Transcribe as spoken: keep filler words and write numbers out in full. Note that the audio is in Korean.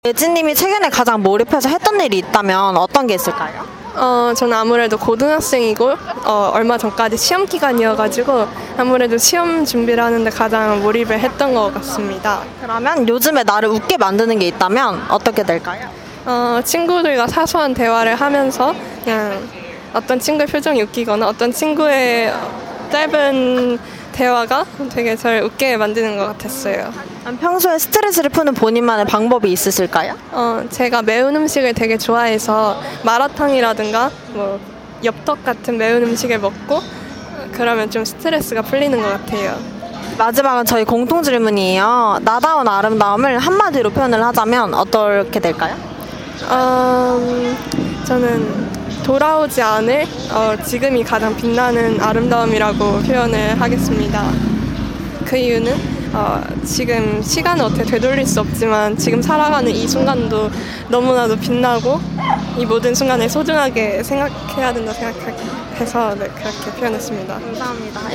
예진님이 최근에 가장 몰입해서 했던 일이 있다면 어떤 게 있을까요? 어, 저는 아무래도 고등학생이고 어, 얼마 전까지 시험 기간이어가지고 아무래도 시험 준비를 하는데 가장 몰입을 했던 것 같습니다. 그러면 요즘에 나를 웃게 만드는 게 있다면 어떻게 될까요? 어, 친구들과 사소한 대화를 하면서 그냥 어떤 친구의 표정이 웃기거나 어떤 친구의 짧은 대화가 되게 저를 웃게 만드는 것 같았어요. 평소에 스트레스를 푸는 본인만의 방법이 있으실까요? 어, 제가 매운 음식을 되게 좋아해서 마라탕이라든가 뭐 엽떡 같은 매운 음식을 먹고 그러면 좀 스트레스가 풀리는 것 같아요. 마지막은 저희 공통 질문이에요. 나다운 아름다움을 한마디로 표현을 하자면 어떻게 될까요? 어, 음, 저는 돌아오지 않을 어, 지금이 가장 빛나는 아름다움이라고 표현을 하겠습니다. 그 이유는 어, 지금 시간을 어떻게 되돌릴 수 없지만 지금 살아가는 이 순간도 너무나도 빛나고 이 모든 순간을 소중하게 생각해야 된다 생각해서 네, 그렇게 표현했습니다. 감사합니다.